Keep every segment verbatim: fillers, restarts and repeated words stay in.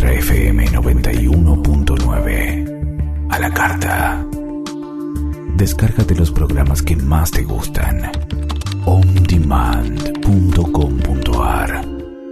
Ultra F M noventa y uno punto nueve. A la carta. Descárgate los programas que más te gustan. on demand punto com punto a r.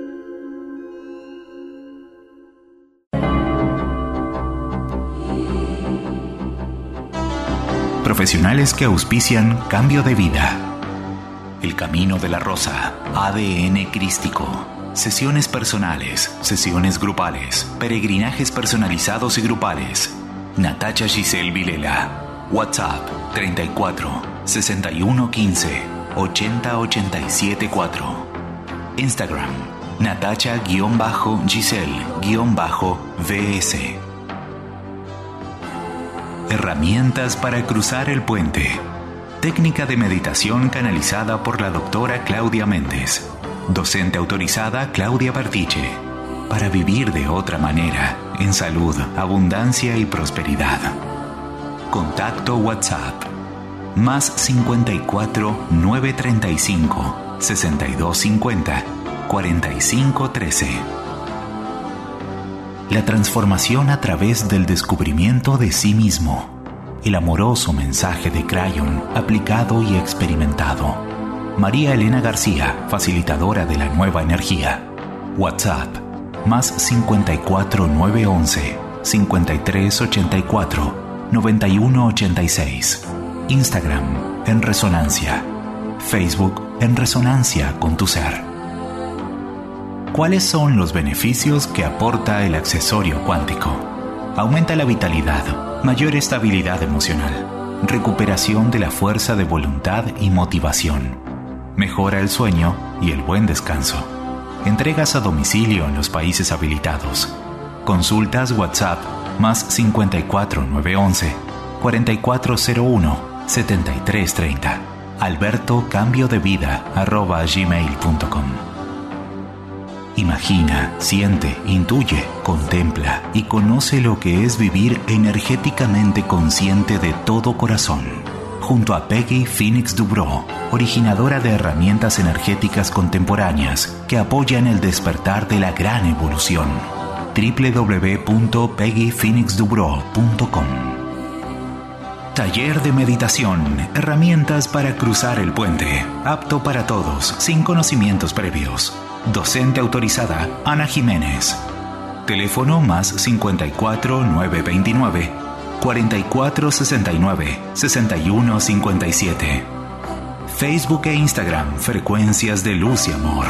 Profesionales que auspician Cambio de Vida. El Camino de la Rosa, A D N Crístico. Sesiones personales, sesiones grupales, peregrinajes personalizados y grupales. Natacha Giselle Vilela. WhatsApp treinta y cuatro, sesenta y uno quince, ochenta ochenta y siete cuatro. Instagram Natacha-Giselle-V S. Herramientas para cruzar el puente. Técnica de meditación canalizada por la doctora Claudia Méndez. Docente autorizada Claudia Bertiche. Para vivir de otra manera, en salud, abundancia y prosperidad. Contacto WhatsApp. Más cincuenta y cuatro, novecientos treinta y cinco, sesenta y dos cincuenta, cuarenta y cinco trece. La transformación a través del descubrimiento de sí mismo. El amoroso mensaje de Crayon aplicado y experimentado. María Elena García, facilitadora de la nueva energía. WhatsApp más cincuenta y cuatro, novecientos once, cincuenta y tres ochenta y cuatro, noventa y uno ochenta y seis. Instagram en Resonancia. Facebook en Resonancia con tu ser. ¿Cuáles son los beneficios que aporta el accesorio cuántico? Aumenta la vitalidad, mayor estabilidad emocional, recuperación de la fuerza de voluntad y motivación, mejora el sueño y el buen descanso. Entregas a domicilio en los países habilitados. Consultas WhatsApp más cincuenta y cuatro, novecientos once, cuarenta y cuatro cero uno, setenta y tres treinta. Alberto Cambio de Vida arroba gmail punto com. Imagina, siente, intuye, contempla y conoce lo que es vivir energéticamente consciente de todo corazón. Junto a Peggy Phoenix Dubrow, originadora de herramientas energéticas contemporáneas que apoyan el despertar de la gran evolución. doble u doble u doble u punto peggy phoenix dubrow punto com. Taller de meditación, herramientas para cruzar el puente, apto para todos, sin conocimientos previos. Docente autorizada Ana Jiménez. Teléfono más cincuenta y cuatro, novecientos veintinueve, cuarenta y cuatro sesenta y nueve, sesenta y uno cincuenta y siete. Facebook e Instagram Frecuencias de Luz y Amor.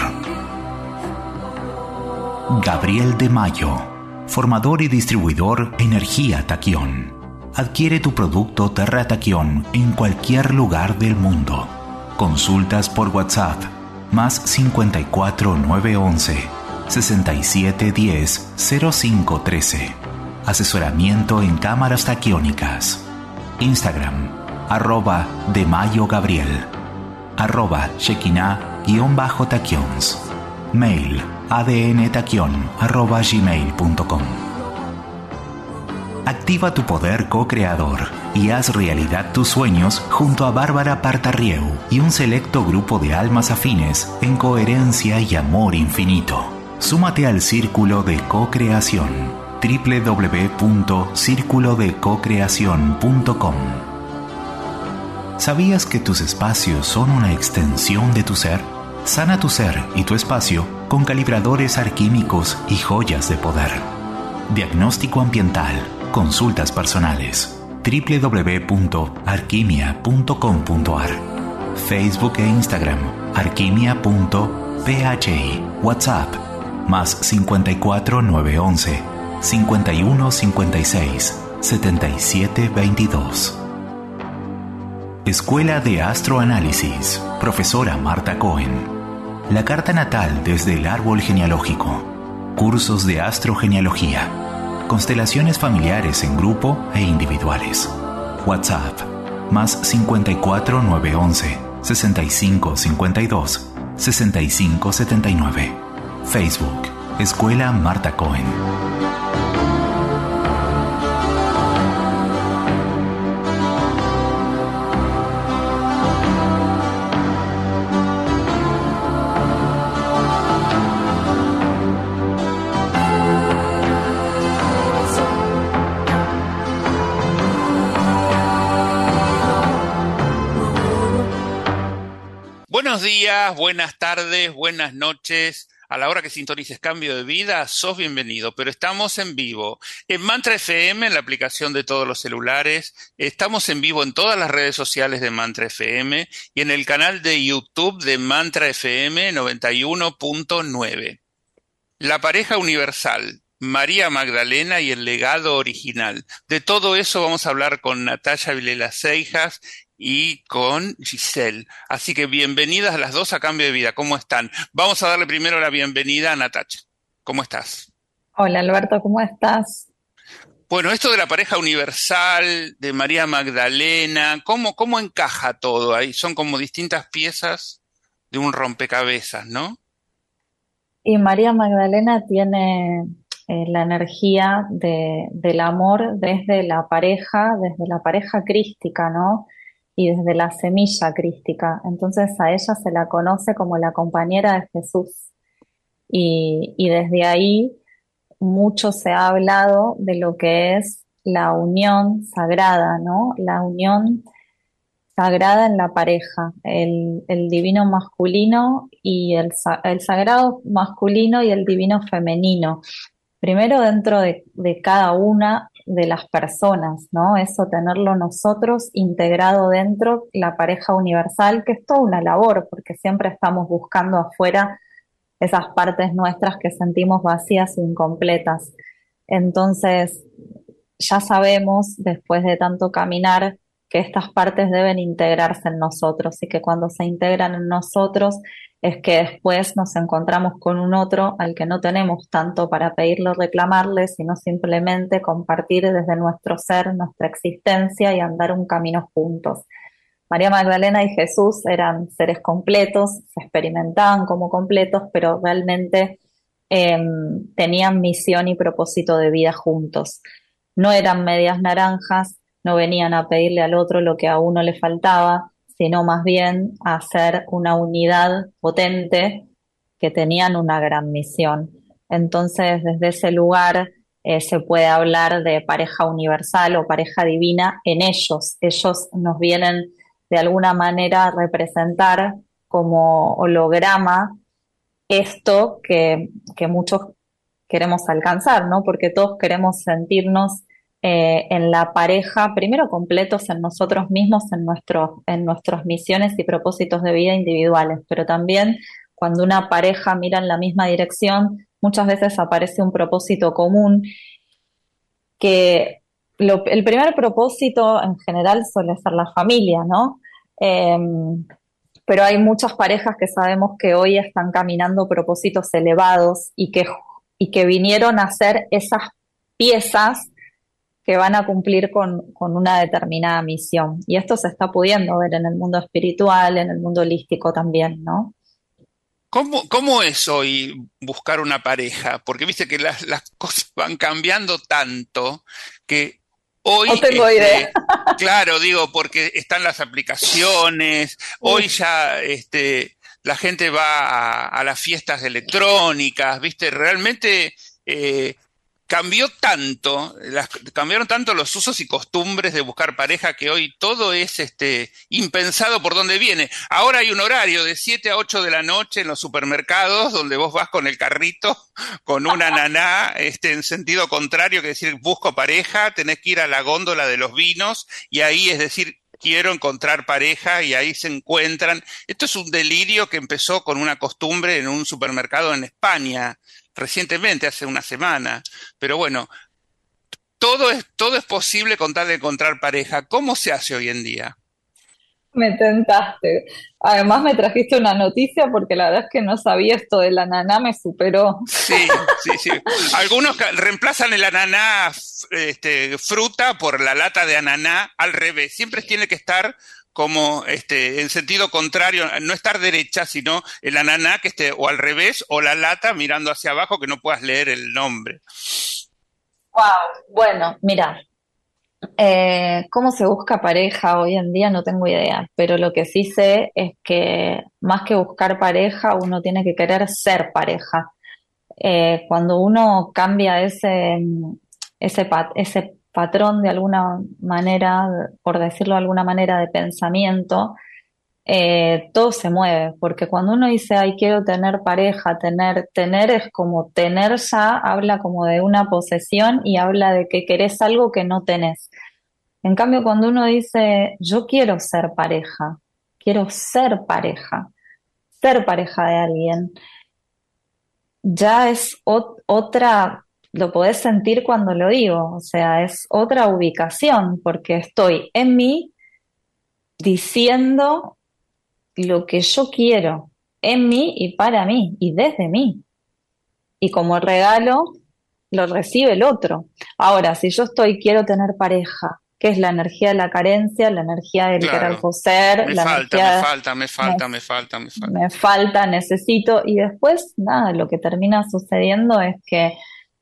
Gabriel de Mayo, formador y distribuidor Energía Taquión. Adquiere tu producto Terra Taquión en cualquier lugar del mundo. Consultas por WhatsApp más cincuenta y cuatro, novecientos once, sesenta y siete diez, cero cinco trece. Asesoramiento en cámaras taquiónicas. Instagram arroba de Mayo Gabriel, arroba Shekinah-taquions. Mail adntaquion arroba gmail punto com. Activa tu poder co-creador y haz realidad tus sueños junto a Bárbara Partarrieu y un selecto grupo de almas afines en coherencia y amor infinito. Súmate al Círculo de Co-Creación. doble u doble u doble u punto círculo de co creación punto com. ¿Sabías que tus espacios son una extensión de tu ser? Sana tu ser y tu espacio con calibradores alquímicos y joyas de poder. Diagnóstico ambiental. Consultas personales. doble u doble u doble u punto alquimia punto com punto a r. Facebook e Instagram alquimia punto p h i. WhatsApp más cincuenta y cuatro, novecientos once, cincuenta y uno cincuenta y seis, setenta y siete veintidós. Escuela de Astroanálisis. Profesora Marta Cohen. La carta natal desde el árbol genealógico. Cursos de astrogenealogía. Constelaciones familiares en grupo e individuales. WhatsApp más cincuenta y cuatro, novecientos once, sesenta y cinco cincuenta y dos, sesenta y cinco setenta y nueve. Facebook Escuela Marta Cohen. Buenos días, buenas tardes, buenas noches. A la hora que sintonices Cambio de Vida, sos bienvenido, pero estamos en vivo en Mantra F M, en la aplicación de todos los celulares. Estamos en vivo en todas las redes sociales de Mantra F M y en el canal de YouTube de Mantra F M noventa y uno punto nueve. La pareja universal, María Magdalena y el legado original. De todo eso vamos a hablar con Natalia Vilela Seijas y con Giselle. Así que bienvenidas las dos a Cambio de Vida. ¿Cómo están? Vamos a darle primero la bienvenida a Natalia. ¿Cómo estás? Hola Alberto, ¿cómo estás? Bueno, esto de la pareja universal, de María Magdalena, ¿cómo, cómo encaja todo ahí? Son como distintas piezas de un rompecabezas, ¿no? Y María Magdalena tiene eh, la energía de, del amor desde la pareja, desde la pareja crística, ¿no? Y desde la semilla crística. Entonces a ella se la conoce como la compañera de Jesús. Y, y desde ahí mucho se ha hablado de lo que es la unión sagrada, ¿no? La unión sagrada en la pareja, el, el divino masculino y el, el sagrado masculino y el divino femenino. Primero dentro de, de cada una de las personas, ¿no? Eso tenerlo nosotros integrado dentro la pareja universal, que es toda una labor, porque siempre estamos buscando afuera esas partes nuestras que sentimos vacías e incompletas. Entonces, ya sabemos, después de tanto caminar, que estas partes deben integrarse en nosotros y que cuando se integran en nosotros es que después nos encontramos con un otro al que no tenemos tanto para pedirle o reclamarle, sino simplemente compartir desde nuestro ser, nuestra existencia y andar un camino juntos. María Magdalena y Jesús eran seres completos, se experimentaban como completos, pero realmente eh, tenían misión y propósito de vida juntos. No eran medias naranjas, no venían a pedirle al otro lo que a uno le faltaba, sino más bien a hacer una unidad potente que tenían una gran misión. Entonces, desde ese lugar eh, se puede hablar de pareja universal o pareja divina en ellos. Ellos nos vienen de alguna manera a representar como holograma esto que, que muchos queremos alcanzar, ¿no? Porque todos queremos sentirnos Eh, en la pareja, primero completos en nosotros mismos, en, nuestro, en nuestras misiones y propósitos de vida individuales, pero también cuando una pareja mira en la misma dirección, muchas veces aparece un propósito común, que lo, el primer propósito en general suele ser la familia, ¿no? Eh, pero hay muchas parejas que sabemos que hoy están caminando propósitos elevados y que, y que vinieron a ser esas piezas que van a cumplir con, con una determinada misión. Y esto se está pudiendo ver en el mundo espiritual, en el mundo holístico también, ¿no? ¿Cómo, cómo es hoy buscar una pareja? Porque viste que las, las cosas van cambiando tanto que hoy... No tengo este, idea. Claro, digo, porque están las aplicaciones, hoy ya este, la gente va a, a las fiestas electrónicas, viste, realmente... Eh, Cambió tanto, las, cambiaron tanto los usos y costumbres de buscar pareja que hoy todo es este impensado por dónde viene. Ahora hay un horario de siete a ocho de la noche en los supermercados donde vos vas con el carrito, con una naná este, en sentido contrario, que decir busco pareja, tenés que ir a la góndola de los vinos y ahí es decir quiero encontrar pareja y ahí se encuentran. Esto es un delirio que empezó con una costumbre en un supermercado en España, recientemente, hace una semana. Pero bueno, todo es, todo es posible con tal de encontrar pareja. ¿Cómo se hace hoy en día? Me tentaste. Además me trajiste una noticia porque la verdad es que no sabía esto de la naná, me superó. Sí, sí, sí. Algunos reemplazan el ananá este, fruta por la lata de ananá al revés. Siempre tiene que estar como este en sentido contrario, no estar derecha, sino el ananá que esté o al revés o la lata mirando hacia abajo que no puedas leer el nombre. Wow, bueno, mira, eh, cómo se busca pareja hoy en día no tengo idea, pero lo que sí sé es que más que buscar pareja, uno tiene que querer ser pareja. Eh, cuando uno cambia ese, ese, pat, ese patrón de alguna manera, por decirlo de alguna manera, de pensamiento, eh, todo se mueve, porque cuando uno dice, ay, quiero tener pareja, tener, tener es como tener ya, habla como de una posesión y habla de que querés algo que no tenés. En cambio, cuando uno dice, yo quiero ser pareja, quiero ser pareja, ser pareja de alguien, ya es ot- otra, lo podés sentir cuando lo digo, o sea, es otra ubicación, porque estoy en mí diciendo lo que yo quiero, en mí y para mí, y desde mí. Y como regalo, lo recibe el otro. Ahora, si yo estoy, quiero tener pareja, que es la energía de la carencia, la energía del querer Claro, poseer, me la falta, me energía falta, me me, falta, me falta, me falta. me falta, necesito, y después, nada, lo que termina sucediendo es que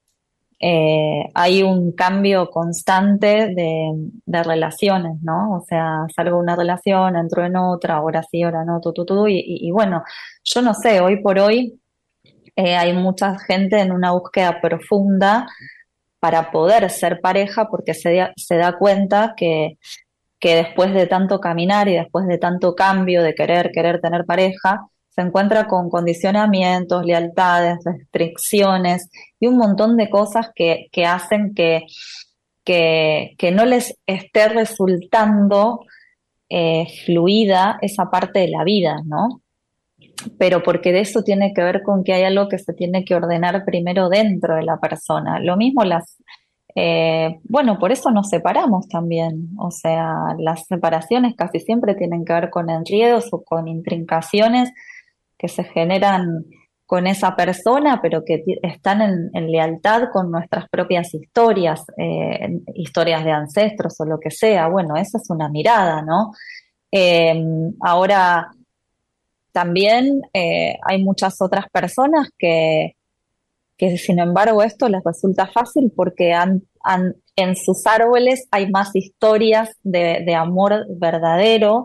eh, hay un cambio constante de, de relaciones, ¿no? O sea, salgo de una relación, entro en otra, ahora sí, ahora no, tu, tu, tu, y, y, y bueno, yo no sé, hoy por hoy eh, hay mucha gente en una búsqueda profunda para poder ser pareja porque se, da- se da cuenta que, que después de tanto caminar y después de tanto cambio de querer, querer tener pareja, se encuentra con condicionamientos, lealtades, restricciones y un montón de cosas que, que hacen que, que, que no les esté resultando eh, fluida esa parte de la vida, ¿no? Pero porque de eso tiene que ver con que hay algo que se tiene que ordenar primero dentro de la persona. Lo mismo las, eh, bueno, por eso nos separamos también. O sea, las separaciones casi siempre tienen que ver con enredos o con intrincaciones que se generan con esa persona, pero que ti- están en, en lealtad con nuestras propias historias, eh, historias de ancestros o lo que sea. Bueno, esa es una mirada, ¿no? Eh, ahora también eh, hay muchas otras personas que, que, sin embargo, esto les resulta fácil porque han, han- en sus árboles hay más historias de, de amor verdadero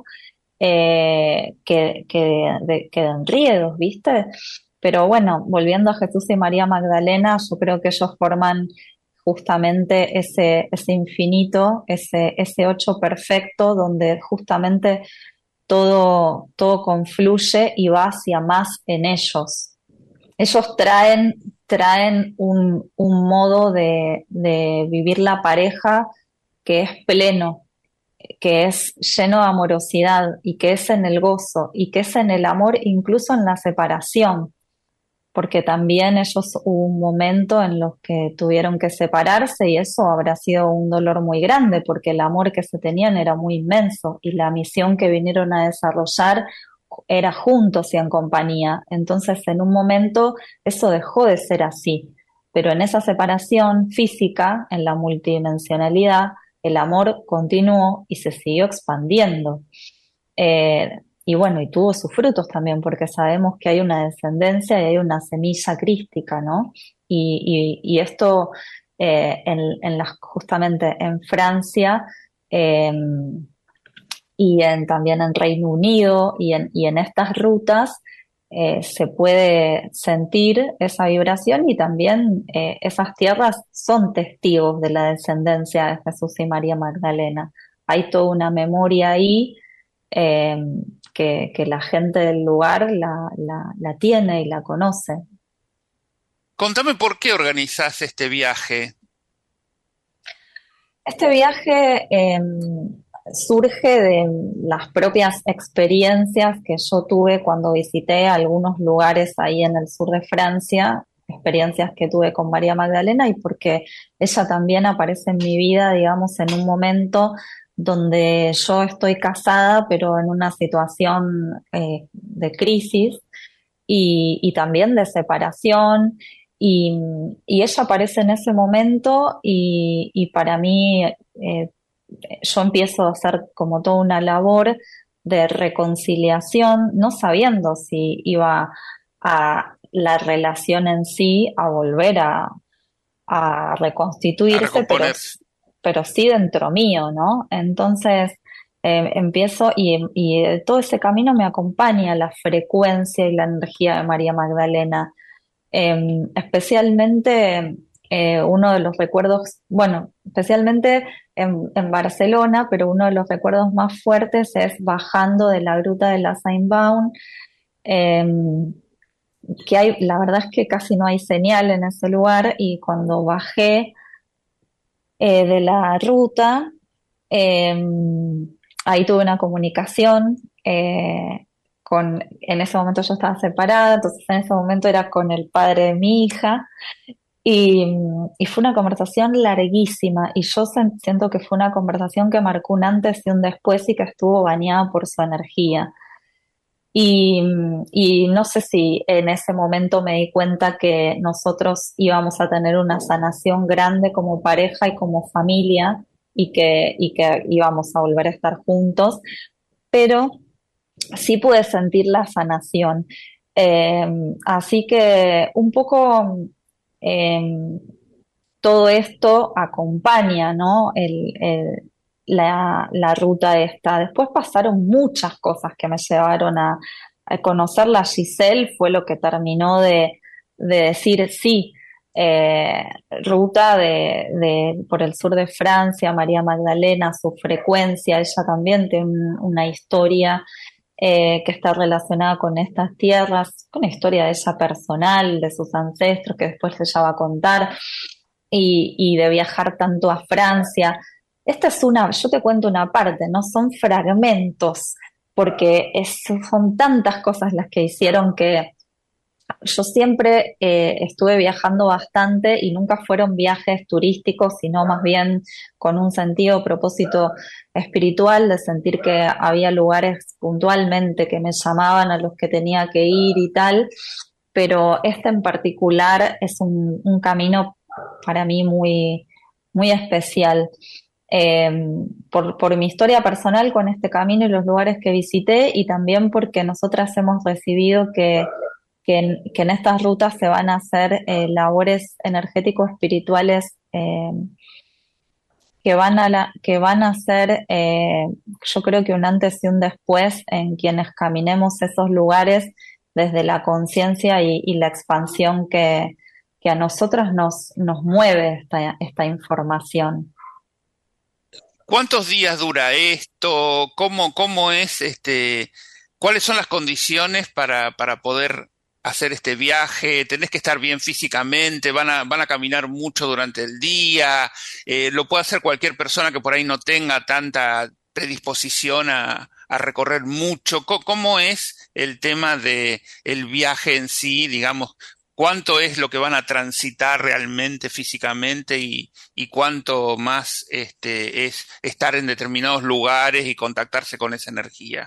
eh, que, que, de, que de enriedos, ¿viste? Pero bueno, volviendo a Jesús y María Magdalena, yo creo que ellos forman justamente ese, ese infinito, ese, ese ocho perfecto, donde justamente todo, todo confluye y va hacia más en ellos. Ellos traen, traen un, un modo de, de vivir la pareja que es pleno, que es lleno de amorosidad y que es en el gozo y que es en el amor incluso en la separación, porque también ellos hubo un momento en los que tuvieron que separarse y eso habrá sido un dolor muy grande porque el amor que se tenían era muy inmenso y la misión que vinieron a desarrollar era juntos y en compañía. Entonces, en un momento eso dejó de ser así, pero en esa separación física, en la multidimensionalidad, el amor continuó y se siguió expandiendo. Eh, y bueno, y tuvo sus frutos también, porque sabemos que hay una descendencia y hay una semilla crística, ¿no? Y, y, y esto eh, en, en las, justamente en Francia eh, y en, también en Reino Unido y en, y en estas rutas eh, se puede sentir esa vibración y también eh, esas tierras son testigos de la descendencia de Jesús y María Magdalena. Hay toda una memoria ahí eh, que, que la gente del lugar la, la, la tiene y la conoce. Contame por qué organizás este viaje. Este viaje eh, surge de las propias experiencias que yo tuve cuando visité algunos lugares ahí en el sur de Francia, experiencias que tuve con María Magdalena y porque ella también aparece en mi vida, digamos, en un momento donde yo estoy casada, pero en una situación eh, de crisis y, y también de separación. Y, y ella aparece en ese momento y, y para mí eh, yo empiezo a hacer como toda una labor de reconciliación, no sabiendo si iba a la relación en sí a volver a, a A reconstituirse, pero, recomponerse. pero sí dentro mío, ¿no? Entonces eh, empiezo y, y de todo ese camino me acompaña la frecuencia y la energía de María Magdalena. Eh, especialmente eh, uno de los recuerdos, bueno, especialmente en, en Barcelona, pero uno de los recuerdos más fuertes es bajando de la gruta de la Saint-Baun, eh, que hay, la verdad es que casi no hay señal en ese lugar, y cuando bajé eh, de la ruta, eh, ahí tuve una comunicación eh, con, en ese momento yo estaba separada, entonces en ese momento era con el padre de mi hija, y, y fue una conversación larguísima, y yo sen- siento que fue una conversación que marcó un antes y un después y que estuvo bañada por su energía. Y, y no sé si en ese momento me di cuenta que nosotros íbamos a tener una sanación grande como pareja y como familia, y que, y que íbamos a volver a estar juntos, pero sí pude sentir la sanación. Eh, Así que un poco eh, todo esto acompaña, ¿no? El, el- la, la ruta esta. Después pasaron muchas cosas que me llevaron a, a conocerla. Giselle fue lo que terminó de, de decir sí. eh, Ruta de, de- por el sur de Francia, María Magdalena, su frecuencia, ella también tiene un- una historia eh, que está relacionada con estas tierras, con la historia de ella personal, de sus ancestros, que después ella va a contar, y, y de viajar tanto a Francia. Esta es una, yo te cuento una parte, no son fragmentos, porque es- son tantas cosas las que hicieron que yo siempre eh, estuve viajando bastante, y nunca fueron viajes turísticos, sino más bien con un sentido, propósito espiritual, de sentir que había lugares puntualmente que me llamaban, a los que tenía que ir y tal, pero este en particular es un, un camino para mí muy, muy especial. Eh, por, por mi historia personal con este camino y los lugares que visité, y también porque nosotras hemos recibido que que en, que en estas rutas se van a hacer eh, labores energéticos espirituales, eh, que van a la, que van a ser, eh, yo creo que un antes y un después en quienes caminemos esos lugares desde la conciencia y, y la expansión que, que a nosotros nos, nos mueve esta, esta información. ¿Cuántos días dura esto? ¿Cómo, cómo es este, cuáles son las condiciones para, para poder hacer este viaje? ¿Tenés que estar bien físicamente? ¿Van a, van a caminar mucho durante el día? Eh, ¿lo puede hacer cualquier persona que por ahí no tenga tanta predisposición a, a recorrer mucho? ¿Cómo, cómo es el tema de el viaje en sí, digamos? ¿Cuánto es lo que van a transitar realmente físicamente y, y cuánto más este, es estar en determinados lugares y contactarse con esa energía?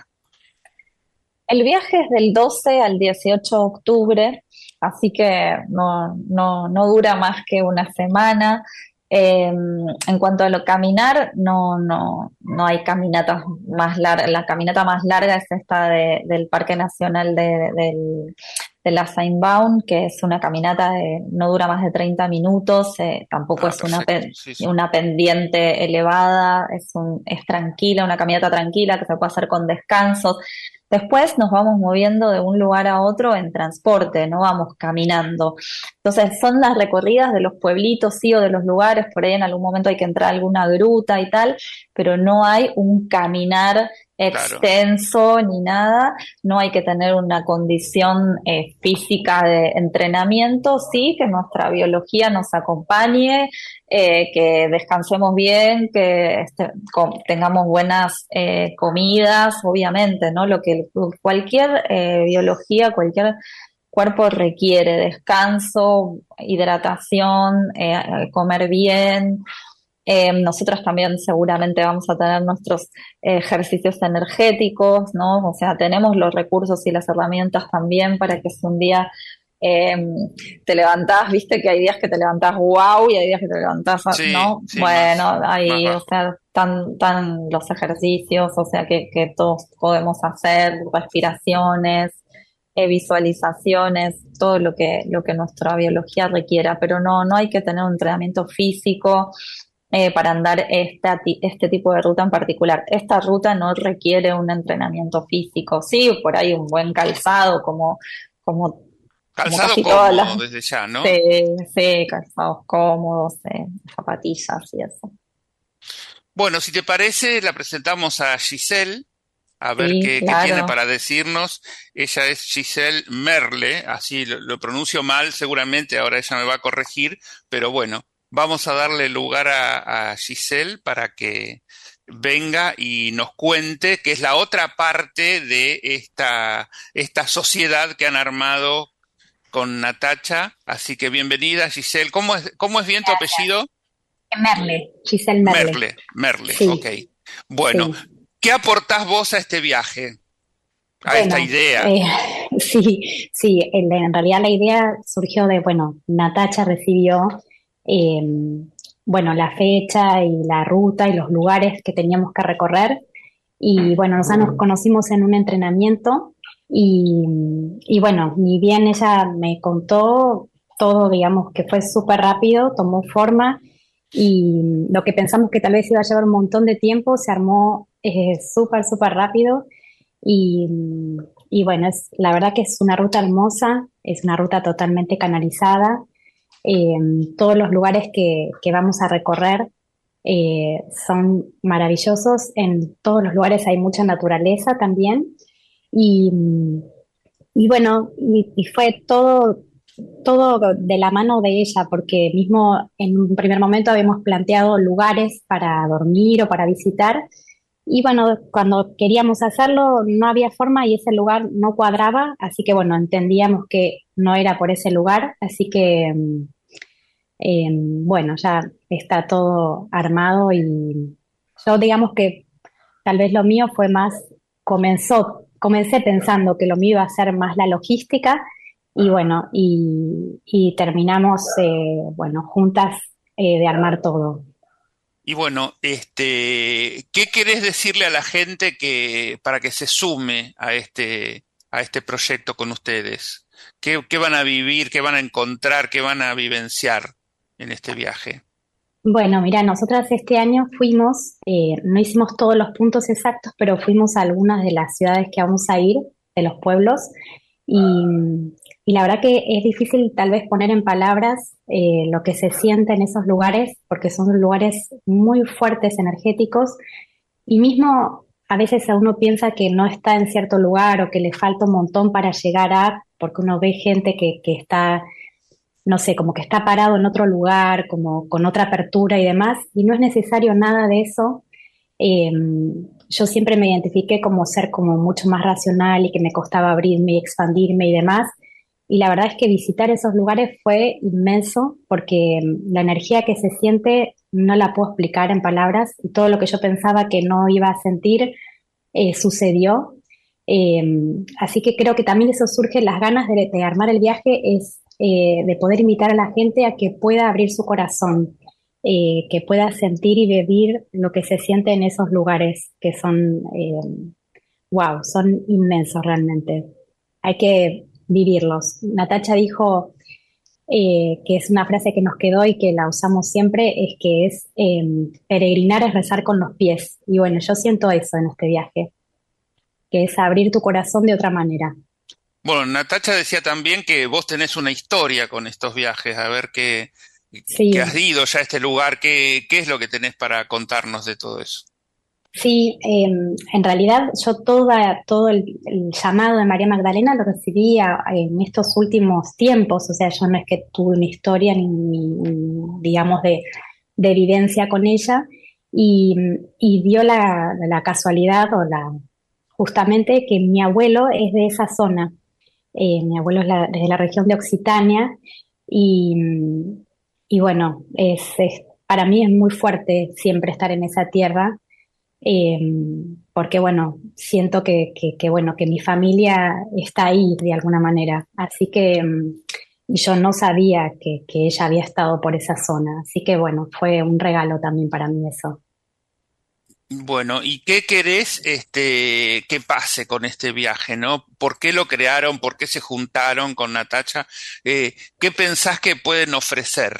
El viaje es del doce al dieciocho de octubre, así que no, no, no dura más que una semana. Eh, en cuanto a lo caminar, no, no, no hay caminatas más largas. La caminata más larga es esta de- del Parque Nacional de, del- de la Saint-Baun, que es una caminata de, no dura más de treinta minutos, eh, tampoco Ah, es una, perfecto. pe- Sí, sí. una pendiente elevada, es, un, es tranquila, una caminata tranquila que se puede hacer con descansos. Después nos vamos moviendo de un lugar a otro en transporte, no vamos caminando. Entonces son las recorridas de los pueblitos, sí, o de los lugares, por ahí en algún momento hay que entrar a alguna gruta y tal, pero no hay un caminar Claro. extenso ni nada, no hay que tener una condición eh, física de entrenamiento, sí, que nuestra biología nos acompañe, eh, que descansemos bien, que este, com- tengamos buenas eh, comidas, obviamente, ¿no? Lo que cualquier eh, biología, cualquier cuerpo requiere: descanso, hidratación, eh, comer bien. Eh, nosotros también seguramente vamos a tener nuestros eh, ejercicios energéticos, ¿no? O sea, tenemos los recursos y las herramientas también para que si un día eh, te levantás, viste que hay días que te levantás wow y hay días que te levantás, Sí, ¿no? sí, más, Bueno, más ahí, o bajo. sea, están, están los ejercicios, o sea, que, que todos podemos hacer, respiraciones, eh, visualizaciones, todo lo que, lo que nuestra biología requiera, pero no, no hay que tener un entrenamiento físico eh, para andar esta, ti- este tipo de ruta en particular. Esta ruta no requiere un entrenamiento físico, sí, por ahí un buen calzado, como, como Calzado casi cómodo todas las... desde ya, ¿no? Sí, sí, calzados cómodos, eh, zapatillas y eso. Bueno, si te parece, la presentamos a Giselle, a ver Sí, qué, qué tiene claro. para decirnos. Ella es Giselle Merle, así lo, lo pronuncio mal seguramente, ahora ella me va a corregir, pero bueno, vamos a darle lugar a, a Giselle para que venga y nos cuente qué es la otra parte de esta, esta sociedad que han armado con Natacha. Así que bienvenida, Giselle. ¿Cómo es, cómo es bien tu apellido? Merle, Giselle Merle. Merle, Merle, ok. Sí, Bueno, sí. ¿qué aportás vos a este viaje, a esta Bueno, idea? eh, sí, sí, en, en realidad la idea surgió de, bueno, Natacha recibió, eh, bueno, la fecha y la ruta y los lugares que teníamos que recorrer. Y bueno, nosotros nos conocimos en un entrenamiento y, y bueno, ni bien ella me contó todo, digamos que fue súper rápido, tomó forma y lo que pensamos que tal vez iba a llevar un montón de tiempo se armó eh, súper, súper rápido y, y bueno, es, la verdad que es una ruta hermosa, es una ruta totalmente canalizada. Eh, Todos los lugares que, que vamos a recorrer eh, son maravillosos. En todos los lugares hay mucha naturaleza también. Y, y bueno, y, y fue todo, todo de la mano de ella, porque mismo en un primer momento habíamos planteado lugares para dormir o para visitar. Y bueno, cuando queríamos hacerlo no había forma y ese lugar no cuadraba, así que bueno, entendíamos que no era por ese lugar, así que mm, eh, bueno, ya está todo armado y yo digamos que tal vez lo mío fue más, comenzó, comencé pensando que lo mío iba a ser más la logística y bueno, y, y terminamos, eh, bueno, juntas eh, de armar todo. Y bueno, este, ¿qué querés decirle a la gente que para que se sume a este, a este proyecto con ustedes? ¿Qué, qué van a vivir, qué van a encontrar, qué van a vivenciar en este viaje? Bueno, mira, nosotras este año fuimos, eh, no hicimos todos los puntos exactos, pero fuimos a algunas de las ciudades que vamos a ir, de los pueblos, y, y la verdad que es difícil tal vez poner en palabras eh, lo que se siente en esos lugares, porque son lugares muy fuertes, energéticos, y mismo a veces uno piensa que no está en cierto lugar o que le falta un montón para llegar a, porque uno ve gente que, que está no sé, como que está parado en otro lugar, como con otra apertura y demás, y no es necesario nada de eso. Eh, yo siempre me identifiqué como ser como mucho más racional y que me costaba abrirme y expandirme y demás, y la verdad es que visitar esos lugares fue inmenso porque la energía que se siente no la puedo explicar en palabras y todo lo que yo pensaba que no iba a sentir eh, sucedió. Eh, Así que creo que también eso surge, las ganas de, de armar el viaje es eh, de poder invitar a la gente a que pueda abrir su corazón, eh, que pueda sentir y vivir lo que se siente en esos lugares que son, eh, wow, son inmensos realmente. Hay que vivirlos. Natacha dijo eh, que es una frase que nos quedó y que la usamos siempre, es que es eh, peregrinar es rezar con los pies. Y bueno, yo siento eso en este viaje, que es abrir tu corazón de otra manera. Bueno, Natacha decía también que vos tenés una historia con estos viajes, a ver qué, que has Sí, ido ya a este lugar, qué, qué es lo que tenés para contarnos de todo eso. sí, eh, en realidad yo toda, todo el, el llamado de María Magdalena lo recibí a- en estos últimos tiempos, o sea, yo no es que tuve una historia ni, ni- ni, digamos, de, de evidencia con ella, y, y dio la, la casualidad o la justamente que mi abuelo es de esa zona. Eh, mi abuelo es la- desde la región de Occitania y, y bueno, es, es- para mí es muy fuerte siempre estar en esa tierra, eh, porque bueno, siento que, que, que, bueno, que mi familia está ahí de alguna manera. Así que mm, yo no sabía que, que ella había estado por esa zona. Así que bueno, fue un regalo también para mí eso. Bueno, ¿y qué querés este, que pase con este viaje, no? ¿Por qué lo crearon? ¿Por qué se juntaron con Natacha? Eh, ¿qué pensás que pueden ofrecer?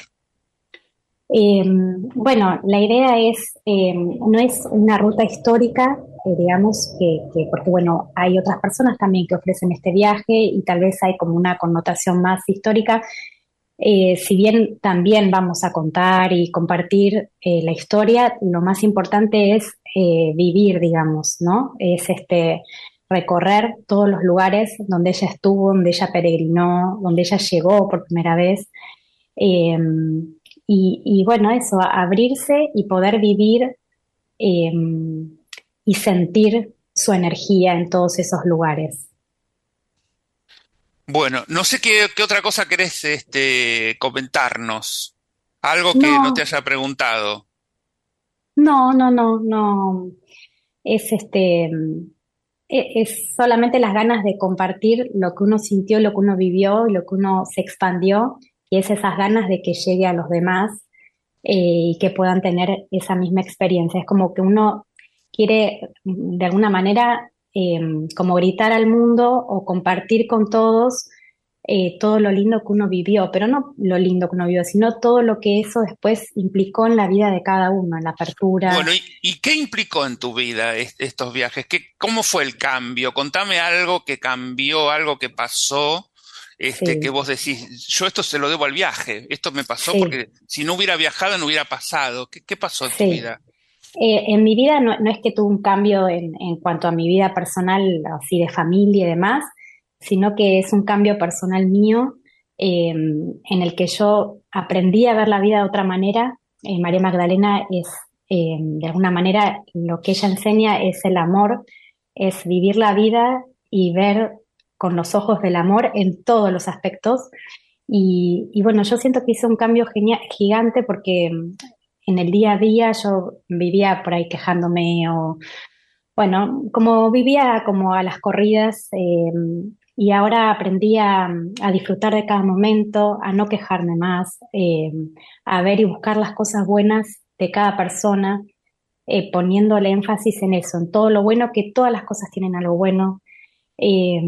Eh, bueno, la idea es, eh, no es una ruta histórica, eh, digamos, que, que, porque bueno, hay otras personas también que ofrecen este viaje y tal vez hay como una connotación más histórica. Eh, si bien también vamos a contar y compartir eh, la historia, lo más importante es eh, vivir, digamos, ¿no? Es este recorrer todos los lugares donde ella estuvo, donde ella peregrinó, donde ella llegó por primera vez. Eh, y, y bueno, eso, abrirse y poder vivir eh, y sentir su energía en todos esos lugares. Bueno, no sé qué, qué otra cosa querés este, comentarnos. Algo que no te No, haya preguntado. no, no, no, no. Es este, e- es solamente las ganas de compartir lo que uno sintió, lo que uno vivió y lo que uno se expandió, y es esas ganas de que llegue a los demás eh, y que puedan tener esa misma experiencia. Es como que uno quiere, mm, de alguna manera, eh, como gritar al mundo o compartir con todos eh, todo lo lindo que uno vivió, pero no lo lindo que uno vivió, sino todo lo que eso después implicó en la vida de cada uno, en la apertura. Bueno, ¿y, y qué implicó en tu vida est- estos viajes? ¿Qué, cómo fue el cambio? Contame algo que cambió, algo que pasó, este, que Sí, vos decís, yo esto se lo debo al viaje, esto me pasó sí, porque si no hubiera viajado no hubiera pasado. ¿Qué, qué pasó en tu sí. vida? Eh, en mi vida no, no es que tuve un cambio en, en cuanto a mi vida personal, así de familia y demás, sino que es un cambio personal mío eh, en el que yo aprendí a ver la vida de otra manera. Eh, María Magdalena es, eh, de alguna manera, lo que ella enseña es el amor, es vivir la vida y ver con los ojos del amor en todos los aspectos. Y, y bueno, yo siento que hice un cambio genia- gigante porque mm, en el día a día yo vivía por ahí quejándome o, bueno, como vivía como a las corridas eh, y ahora aprendí a, a disfrutar de cada momento, a no quejarme más, eh, a ver y buscar las cosas buenas de cada persona, eh, poniéndole énfasis en eso, en todo lo bueno, que todas las cosas tienen algo bueno. Eh,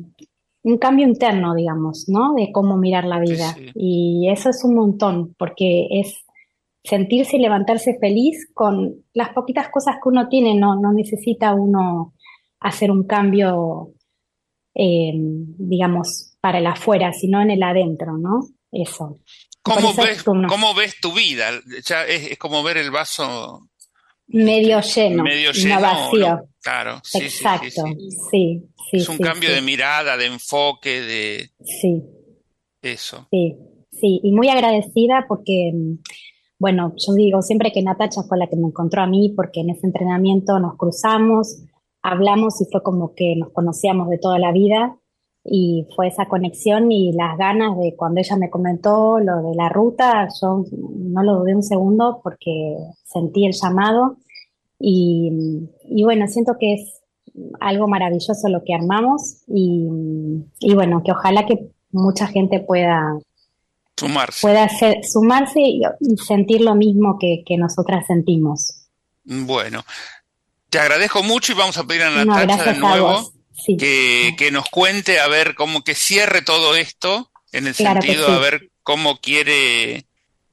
un cambio interno, digamos, ¿no? De cómo mirar la Sí, vida. sí. Y eso es un montón, porque es sentirse y levantarse feliz con las poquitas cosas que uno tiene, no, no necesita uno hacer un cambio, eh, digamos, para el afuera, sino en el adentro, ¿no? Eso. Y por ¿Cómo eso es ves, como cómo ves tu vida? Ya es, es como ver el vaso, medio este, lleno medio y no lleno o no. vacío. Claro, sí, sí, sí, Exacto. sí. Sí, sí, Es un sí, cambio de sí. mirada, de enfoque, de Sí, eso. sí, sí. Y muy agradecida porque mm, bueno, yo digo siempre que Natacha fue la que me encontró a mí porque en ese entrenamiento nos cruzamos, hablamos y fue como que nos conocíamos de toda la vida y fue esa conexión y las ganas de cuando ella me comentó lo de la ruta, yo no lo dudé un segundo porque sentí el llamado y, y bueno, siento que es algo maravilloso lo que armamos y, y bueno, que ojalá que mucha gente pueda Sumarse. pueda hacer, sumarse y, y sentir lo mismo que, que nosotras sentimos. Bueno, te agradezco mucho y vamos a pedir a No, Natacha de gracias a nuevo vos. Sí, que, que nos cuente a ver cómo que cierre todo esto, en el claro que sentido a sí. ver cómo quiere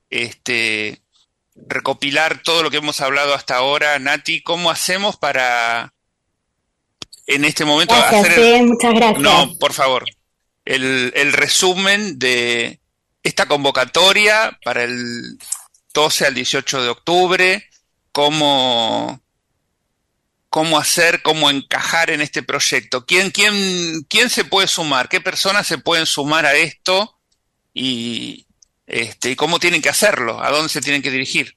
este recopilar todo lo que hemos hablado hasta ahora. Nati, ¿cómo hacemos para en este momento hacer Gracias, el... eh, muchas gracias. No, por favor, el, el resumen de esta convocatoria para el doce al dieciocho de octubre, cómo, cómo hacer, cómo encajar en este proyecto? ¿Quién, quién, quién se puede sumar? ¿Qué personas se pueden sumar a esto? Y, este, y cómo tienen que hacerlo, a dónde se tienen que dirigir.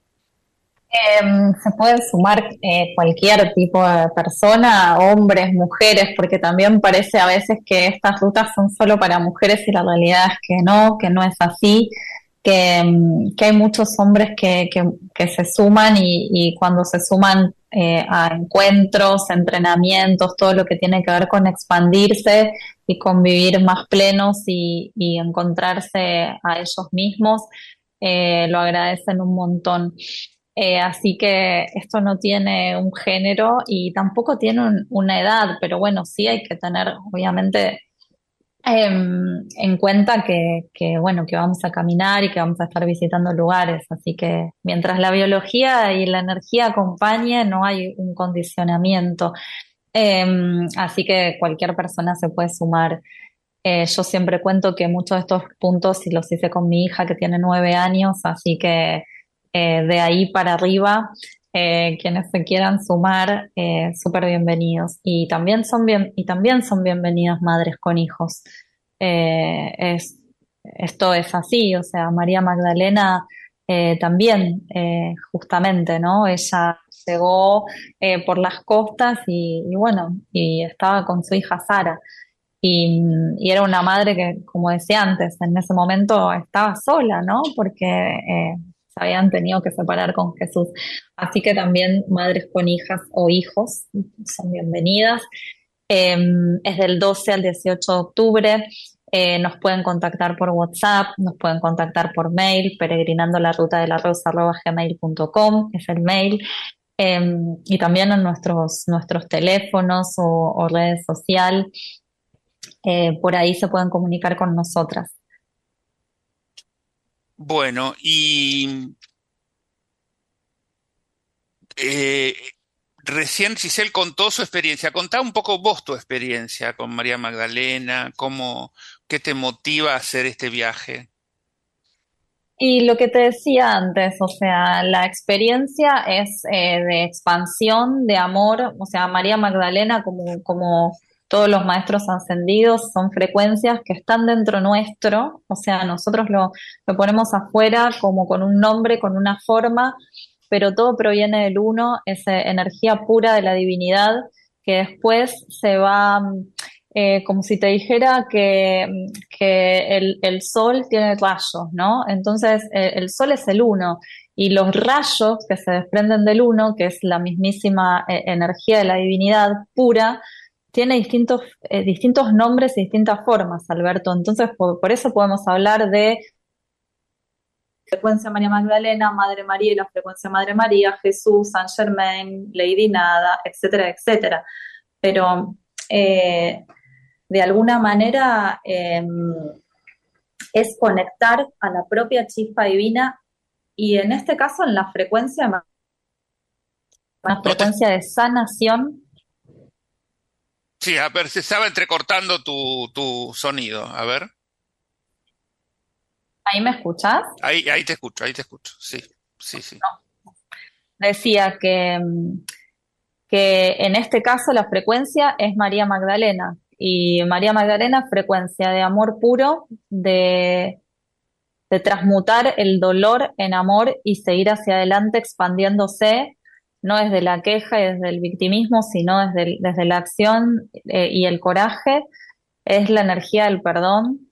Em, se puede sumar eh, cualquier tipo de persona, hombres, mujeres, porque también parece a veces que estas rutas son solo para mujeres y la realidad es que no, que no es así, que, em, que hay muchos hombres que, que, que se suman y, y cuando se suman eh, a encuentros, entrenamientos, todo lo que tiene que ver con expandirse y convivir más plenos y, y encontrarse a ellos mismos, eh, lo agradecen un montón. Eh, así que esto no tiene un género y tampoco tiene un- una edad, pero bueno, sí hay que tener, obviamente, Em, en cuenta que, que, bueno, que vamos a caminar y que vamos a estar visitando lugares, así que mientras la biología y la energía acompañe, no hay un condicionamiento. Em, así que cualquier persona se puede sumar. Eh, yo siempre cuento que muchos de estos puntos y los hice con mi hija que tiene nueve años, así que eh, de ahí para arriba, eh, quienes se quieran sumar, eh, súper bienvenidos. Y también son bien, y también son bienvenidas madres con hijos. Eh, es, esto es así, o sea, María Magdalena eh, también, eh, justamente, ¿no? Ella llegó eh, por las costas y, y bueno, y estaba con su hija Sara. Y, y era una madre que, como decía antes, en ese momento estaba sola, ¿no? Porque eh, se habían tenido que separar con Jesús. Así que también madres con hijas o hijos son bienvenidas. Eh, es del doce al dieciocho de octubre. Eh, nos pueden contactar por WhatsApp, nos pueden contactar por mail, peregrinando la ruta de la rosa arroba gmail punto com, es el mail. Eh, y también en nuestros, nuestros teléfonos o, o redes sociales, eh, por ahí se pueden comunicar con nosotras. Bueno, y eh, recién Giselle contó su experiencia. Contá un poco vos tu experiencia con María Magdalena, cómo, qué te motiva a hacer este viaje. Y lo que te decía antes, o sea, la experiencia es eh, de expansión, de amor, o sea, María Magdalena, como, como todos los maestros ascendidos, son frecuencias que están dentro nuestro, o sea, nosotros lo, lo ponemos afuera como con un nombre, con una forma, pero todo proviene del uno, es eh, energía pura de la divinidad que después se va, eh, como si te dijera que, que el, el sol tiene rayos, ¿no? Entonces, eh, el sol es el uno y los rayos que se desprenden del uno, que es la mismísima eh, energía de la divinidad pura, tiene distintos, eh, distintos nombres y distintas formas, Alberto. Entonces, por, por eso podemos hablar de frecuencia María Magdalena, Madre María y la frecuencia Madre María, Jesús, San Germain, Lady Nada, etcétera, etcétera. Pero eh, de alguna manera eh, es conectar a la propia chispa divina y en este caso en la frecuencia, una No te, frecuencia de sanación. sí, a ver, se estaba entrecortando tu, tu sonido. A ver, ¿Ahí me escuchás? ahí, ahí te escucho, ahí te escucho. Sí, sí, sí. Decía que, que en este caso la frecuencia es María Magdalena y María Magdalena frecuencia de amor puro, de de transmutar el dolor en amor y seguir hacia adelante expandiéndose, no desde la queja y desde el victimismo, sino desde, el- desde la acción eh, y el coraje, es la energía del perdón,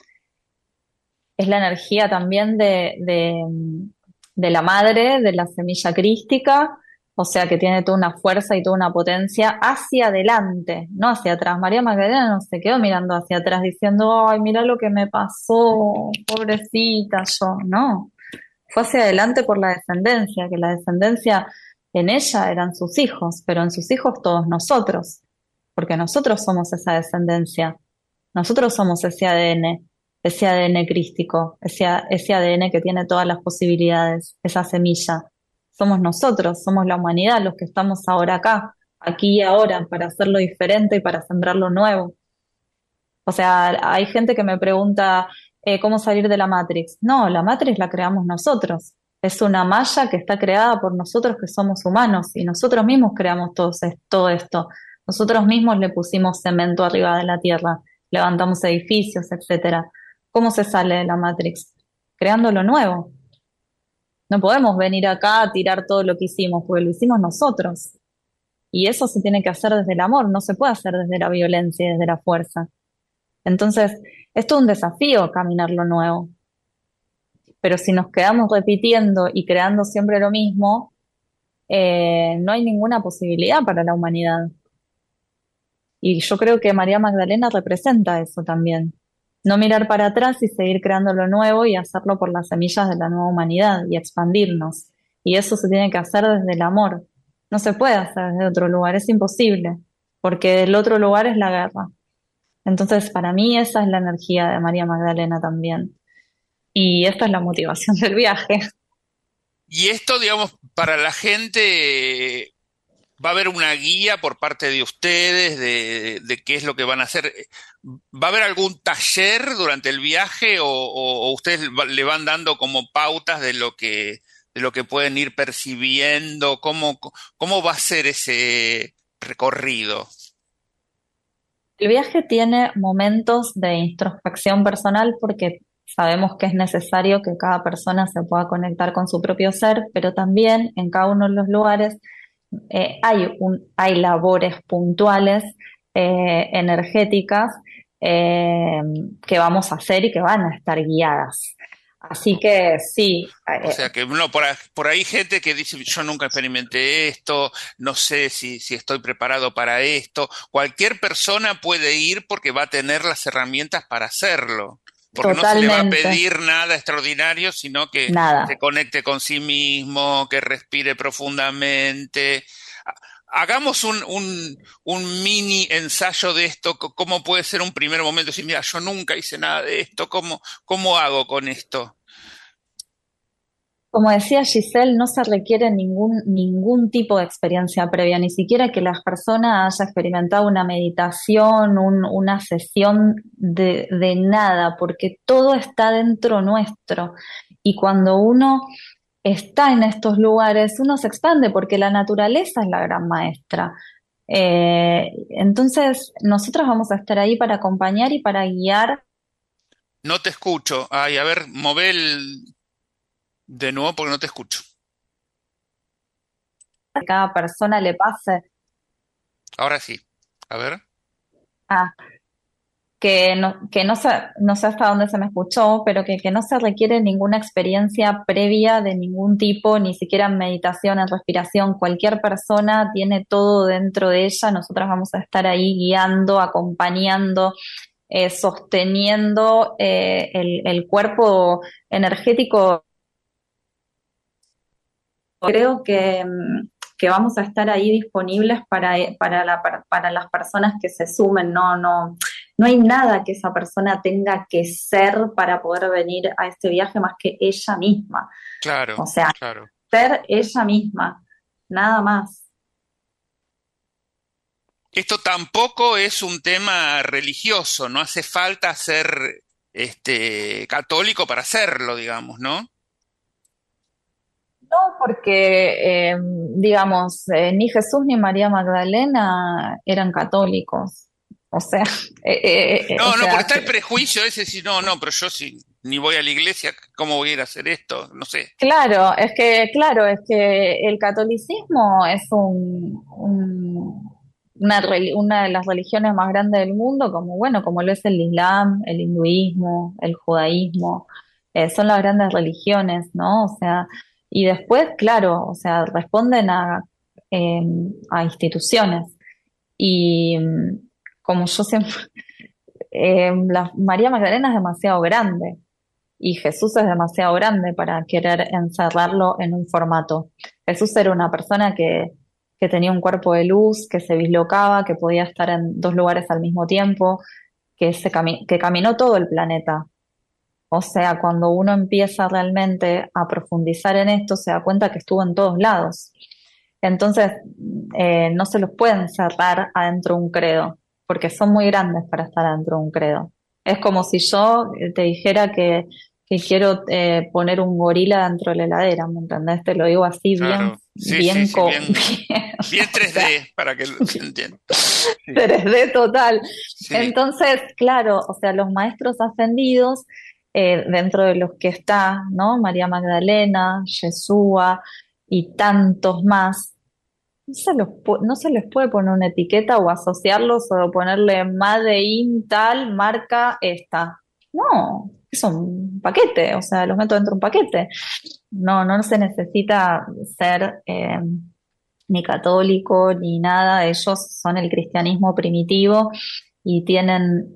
es la energía también de, de, de la madre, de la semilla crística, o sea que tiene toda una fuerza y toda una potencia hacia adelante, no hacia atrás. María Magdalena no se quedó mirando hacia atrás diciendo, ay, mira lo que me pasó, pobrecita yo, no. Fue hacia adelante por la descendencia, que la descendencia en ella eran sus hijos, pero en sus hijos todos nosotros, porque nosotros somos esa descendencia, nosotros somos ese A D N, ese A D N crístico, ese, A- ese A D N que tiene todas las posibilidades, esa semilla. Somos nosotros, somos la humanidad los que estamos ahora acá, aquí y ahora, para hacerlo diferente y para sembrar lo nuevo. O sea, hay gente que me pregunta eh, cómo salir de la Matrix. No, la Matrix la creamos nosotros. Es una malla que está creada por nosotros que somos humanos y nosotros mismos creamos todo, es- todo esto. Nosotros mismos le pusimos cemento arriba de la tierra, levantamos edificios, etcétera. ¿Cómo se sale de la Matrix? Creando lo nuevo. No podemos venir acá a tirar todo lo que hicimos, porque lo hicimos nosotros. Y eso se tiene que hacer desde el amor, no se puede hacer desde la violencia y desde la fuerza. Entonces, esto es un desafío caminar lo nuevo, pero si nos quedamos repitiendo y creando siempre lo mismo, eh, no hay ninguna posibilidad para la humanidad. Y yo creo que María Magdalena representa eso también. No mirar para atrás y seguir creando lo nuevo y hacerlo por las semillas de la nueva humanidad y expandirnos. Y eso se tiene que hacer desde el amor. No se puede hacer desde otro lugar, es imposible, porque el otro lugar es la guerra. Entonces, para mí esa es la energía de María Magdalena también. Y esta es la motivación del viaje. Y esto, digamos, para la gente, ¿va a haber una guía por parte de ustedes de, de qué es lo que van a hacer? ¿Va a haber algún taller durante el viaje o, o- o ustedes va- le van dando como pautas de lo que, de lo que pueden ir percibiendo? ¿Cómo, cómo va a ser ese recorrido? El viaje tiene momentos de introspección personal porque sabemos que es necesario que cada persona se pueda conectar con su propio ser, pero también en cada uno de los lugares eh, hay, un, hay labores puntuales, eh, energéticas, eh, que vamos a hacer y que van a estar guiadas. Así que sí, O eh, sea que no, por, a- por ahí gente que dice, yo nunca experimenté esto, no sé si, si estoy preparado para esto. Cualquier persona puede ir porque va a tener las herramientas para hacerlo, porque no se le va a totalmente, pedir nada extraordinario, sino que se nada. conecte con sí mismo, que respire profundamente. Ha- Hagamos un, un, un mini ensayo de esto, c- cómo puede ser un primer momento, decir, mira, yo nunca hice nada de esto, ¿cómo, cómo hago con esto? Como decía Giselle, no se requiere ningún, ningún tipo de experiencia previa, ni siquiera que la persona haya experimentado una meditación, un- una sesión de, de nada, porque todo está dentro nuestro. Y cuando uno está en estos lugares, uno se expande porque la naturaleza es la gran maestra. Eh, entonces, nosotros vamos a estar ahí para acompañar y para guiar No te escucho. Ay, a ver, mové el de nuevo porque no te escucho. a que cada persona le pase. Ahora sí. A ver. Ah, que no, que no sé, no sé hasta dónde se me escuchó, pero que, que no se requiere ninguna experiencia previa de ningún tipo, ni siquiera en meditación, en respiración. Cualquier persona tiene todo dentro de ella. Nosotras vamos a estar ahí guiando, acompañando, eh, sosteniendo eh, el, el cuerpo energético. Creo que, mm, que vamos a estar ahí disponibles para, eh, para, la per- para las personas que se sumen. No, no, no hay nada que esa persona tenga que ser para poder venir a este viaje más que ella misma. Claro, O sea, claro. ser ella misma, nada más. Esto tampoco es un tema religioso. No hace falta ser este católico para hacerlo, digamos, ¿no? No, porque, eh, digamos, eh, ni Jesús ni María Magdalena eran católicos. O sea, eh, eh, eh, o No, no, porque sea, está el prejuicio ese, si no, no, pero yo si ni voy a la iglesia, ¿cómo voy a ir a hacer esto? No sé. claro, es que, claro, es que el catolicismo es un, un- una, reli- una de las religiones más grandes del mundo, como bueno, como lo es el Islam, el hinduismo, el judaísmo, eh, son las grandes religiones, ¿no? O sea, y después, claro, o sea, responden a, eh, a instituciones. Y mm, como yo siempre, eh, la María Magdalena es demasiado grande y Jesús es demasiado grande para querer encerrarlo en un formato. Jesús era una persona que, que tenía un cuerpo de luz, que se dislocaba, que podía estar en dos lugares al mismo tiempo, que, se cami- que caminó todo el planeta. O sea, cuando uno empieza realmente a profundizar en esto, se da cuenta que estuvo en todos lados. Entonces, eh, no se los puede encerrar adentro de un credo, porque son muy grandes para estar adentro de un credo. Es como si yo eh, te dijera que, que quiero eh, poner un gorila dentro de la heladera, ¿me entendés? Te lo digo así bien, Claro. Sí, sí, bien, sí, co- bien, bien, bien o sea, tres D para que lo- se entienda. Sí. tres D total. Sí. Entonces, claro, o sea, los maestros ascendidos, eh, dentro de los que está, ¿no? María Magdalena, Yeshua y tantos más, no se los pu- no se les puede poner una etiqueta o asociarlos o ponerle Made in tal marca esta. No, es un paquete, o sea, los meto dentro de un paquete. No, no se necesita ser eh, ni católico ni nada. Ellos son el cristianismo primitivo y tienen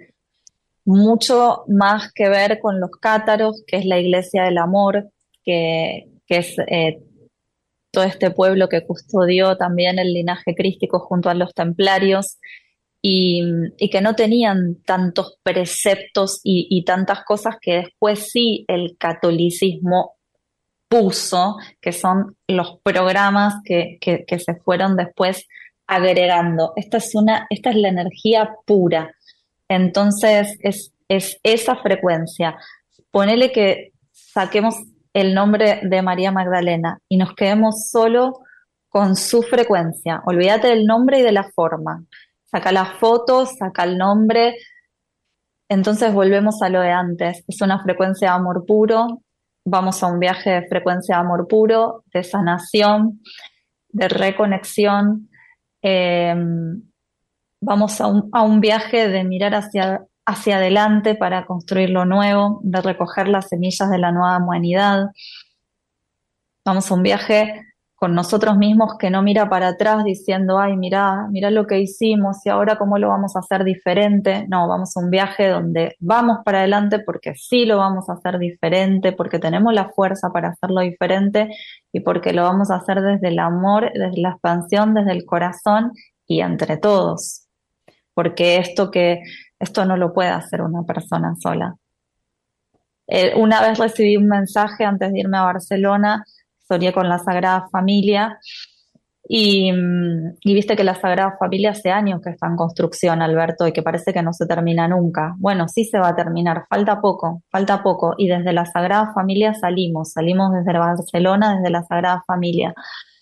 mucho más que ver con los cátaros, que es la iglesia del amor, que, que es eh, todo este pueblo que custodió también el linaje crístico junto a los templarios y, y que no tenían tantos preceptos y, y tantas cosas que después sí el catolicismo puso, que son los programas que, que, que se fueron después agregando. Esta es una, esta es la energía pura. Entonces es, es esa frecuencia. Ponele que saquemos el nombre de María Magdalena y nos quedemos solo con su frecuencia. Olvídate del nombre y de la forma. Saca las fotos, saca el nombre. Entonces volvemos a lo de antes. Es una frecuencia de amor puro. Vamos a un viaje de frecuencia de amor puro, de sanación, de reconexión. Eh, vamos a un, a un viaje de mirar hacia, hacia adelante para construir lo nuevo, de recoger las semillas de la nueva humanidad. Vamos a un viaje con nosotros mismos que no mira para atrás diciendo, ay, mirá, mirá lo que hicimos y ahora cómo lo vamos a hacer diferente. No, vamos a un viaje donde vamos para adelante porque sí lo vamos a hacer diferente, porque tenemos la fuerza para hacerlo diferente y porque lo vamos a hacer desde el amor, desde la expansión, desde el corazón y entre todos. Porque esto que, esto no lo puede hacer una persona sola. Eh, una vez recibí un mensaje antes de irme a Barcelona, soñé con la Sagrada Familia y, y viste que la Sagrada Familia hace años que está en construcción, Alberto, y que parece que no se termina nunca. Bueno, sí se va a terminar, falta poco, falta poco. Y desde la Sagrada Familia salimos, salimos desde Barcelona, desde la Sagrada Familia.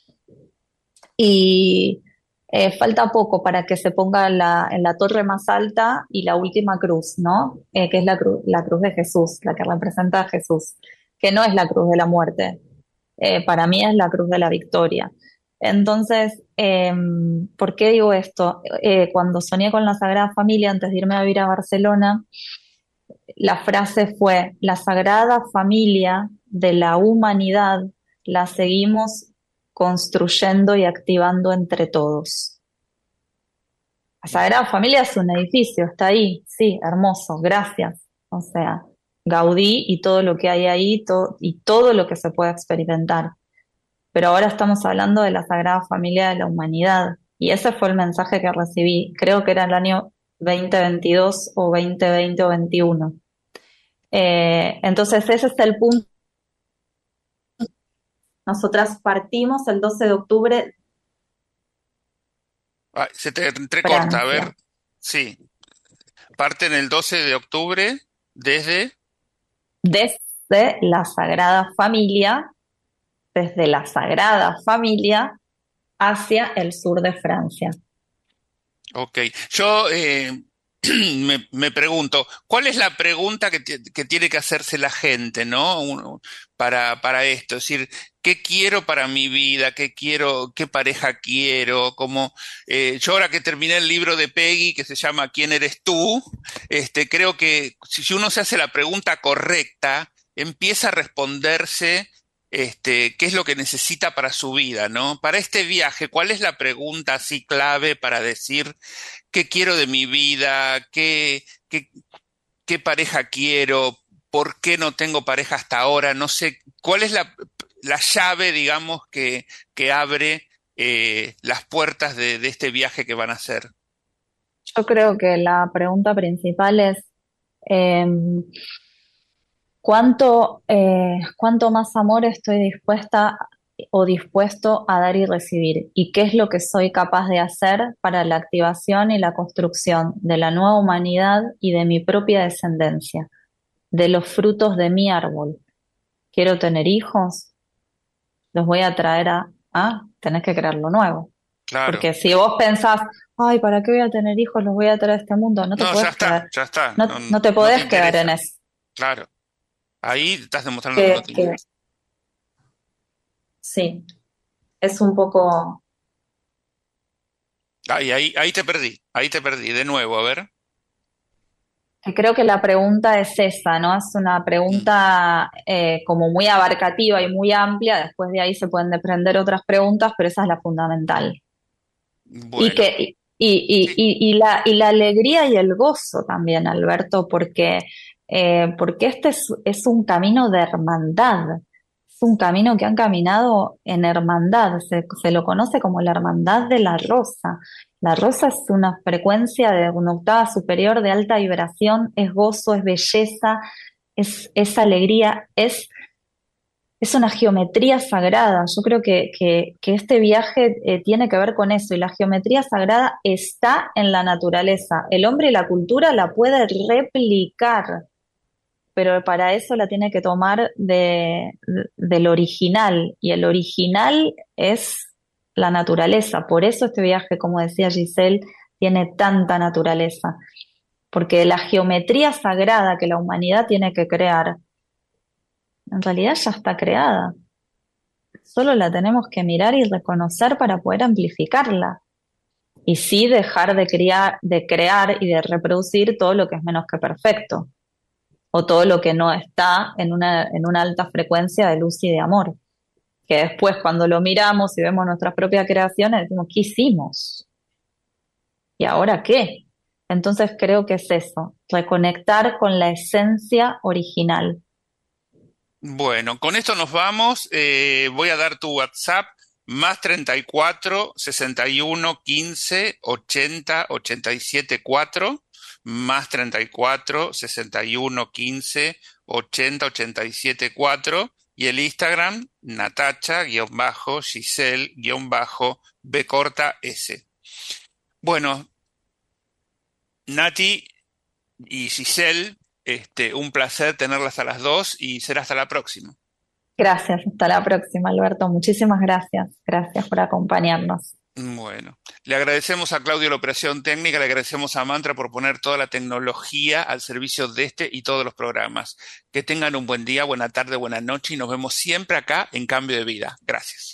Y eh, falta poco para que se ponga en la, en la torre más alta y la última cruz, ¿no? Eh, que es la, cru la cruz de Jesús, la que representa a Jesús, que no es la cruz de la muerte. Eh, para mí es la cruz de la victoria. Entonces, eh, ¿por qué digo esto? Eh, cuando soñé con la Sagrada Familia, antes de irme a vivir a Barcelona, la frase fue, la Sagrada Familia de la humanidad la seguimos construyendo y activando entre todos. La Sagrada Familia es un edificio, está ahí, sí, hermoso, gracias. O sea, Gaudí y todo lo que hay ahí to y todo lo que se puede experimentar. Pero ahora estamos hablando de la Sagrada Familia de la humanidad y ese fue el mensaje que recibí. Creo que era el año veinte veintidós o veinte veinte o veintiuno. Eh, entonces ese es el punto. Nosotras partimos el doce de octubre. Ay, se te entrecorta, a ver. Sí. Parten el doce de octubre desde... Desde la Sagrada Familia, desde la Sagrada Familia hacia el sur de Francia. Ok. Yo eh, me, me pregunto, ¿cuál es la pregunta que, que tiene que hacerse la gente, ¿no? Uno, para, para esto, es decir, ¿qué quiero para mi vida? ¿Qué quiero? ¿Qué pareja quiero? Como eh, yo ahora que terminé el libro de Peggy que se llama ¿Quién eres tú? Este, creo que si uno se hace la pregunta correcta, empieza a responderse este, qué es lo que necesita para su vida, ¿no? Para este viaje, ¿cuál es la pregunta así clave para decir qué quiero de mi vida? ¿Qué, qué, qué pareja quiero? ¿Por qué no tengo pareja hasta ahora? No sé, ¿cuál es la, la llave, digamos, que, que abre eh, las puertas de, de este viaje que van a hacer? Yo creo que la pregunta principal es eh, ¿cuánto, eh, cuánto más amor estoy dispuesta o dispuesto a dar y recibir? ¿Y qué es lo que soy capaz de hacer para la activación y la construcción de la nueva humanidad y de mi propia descendencia, de los frutos de mi árbol? ¿Quiero tener hijos? Los voy a traer a... Ah, tenés que crear lo nuevo. Claro. Porque si vos pensás, ay, ¿para qué voy a tener hijos? Los voy a traer a este mundo. No te no, podés ya está, quedar, ya está. No, No, no te podés no te quedar en eso. Claro. Ahí estás demostrando Que, que no te que, interesa. sí, es un poco... Ahí, ahí, ahí te perdí, ahí te perdí. De nuevo, a ver. Que creo que la pregunta es esa, ¿no? Es una pregunta eh, como muy abarcativa y muy amplia. Después de ahí se pueden desprender otras preguntas, pero esa es la fundamental. Bueno. Y que y, y, Sí. y, y, la, y la alegría y el gozo también, Alberto, porque, eh, porque este es, es un camino de hermandad. un camino que han caminado en hermandad, se, se lo conoce como la hermandad de la rosa. La rosa es una frecuencia de una octava superior de alta vibración, es gozo, es belleza, es, es alegría, es, es una geometría sagrada. Yo creo que, que, que este viaje eh, tiene que ver con eso, y la geometría sagrada está en la naturaleza. El hombre y la cultura la puede replicar, pero para eso la tiene que tomar de, de, del original, y el original es la naturaleza. Por eso este viaje, como decía Giselle, tiene tanta naturaleza, porque la geometría sagrada que la humanidad tiene que crear, en realidad ya está creada. Solo la tenemos que mirar y reconocer para poder amplificarla. Y sí dejar de, criar, de crear y de reproducir todo lo que es menos que perfecto, o todo lo que no está en una, en una alta frecuencia de luz y de amor. Que después, cuando lo miramos y vemos nuestras propias creaciones, decimos, ¿qué hicimos? ¿Y ahora qué? Entonces creo que es eso, reconectar con la esencia original. Bueno, con esto nos vamos. Eh, voy a dar tu WhatsApp, más treinta y cuatro, sesenta y uno, quince, ochenta, ochenta y siete, cuatro, más treinta y cuatro, sesenta y uno, quince, ochenta, ochenta y siete, cuatro, y el Instagram, Natacha, guión bajo, Giselle, guión bajo, B corta S. Bueno, Nati y Giselle, este, un placer tenerlas a las dos y será hasta la próxima. Gracias, hasta la próxima, Alberto. Muchísimas gracias. Gracias por acompañarnos. Bueno, le agradecemos a Claudio la operación técnica, le agradecemos a Mantra por poner toda la tecnología al servicio de este y todos los programas. Que tengan un buen día, buena tarde, buena noche y nos vemos siempre acá en Cambio de Vida. Gracias.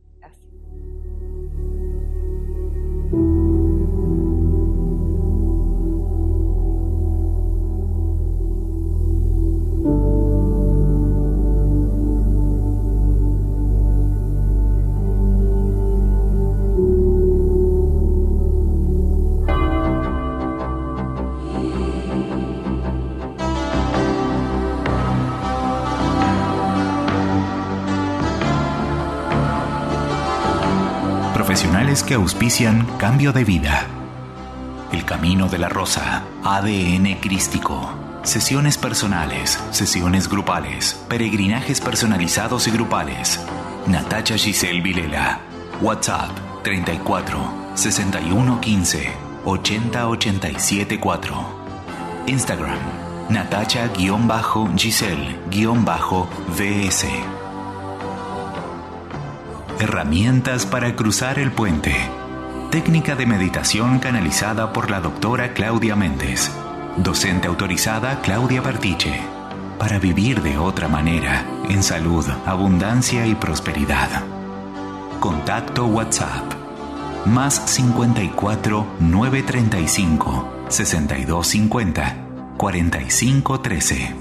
Profesionales que auspician Cambio de Vida. El Camino de la Rosa, A D N Crístico. Sesiones personales, sesiones grupales, peregrinajes personalizados y grupales. Natacha Giselle Vilela. WhatsApp treinta y cuatro, sesenta y uno, quince, ochenta, ochenta y siete, cuatro. Instagram Natacha-Giselle-V S. Herramientas para cruzar el puente. Técnica de meditación canalizada por la doctora Claudia Méndez. Docente autorizada Claudia Bertiche. Para vivir de otra manera, en salud, abundancia y prosperidad. Contacto WhatsApp. Más cincuenta y cuatro, novecientos treinta y cinco, sesenta y dos cincuenta, cuarenta y cinco trece.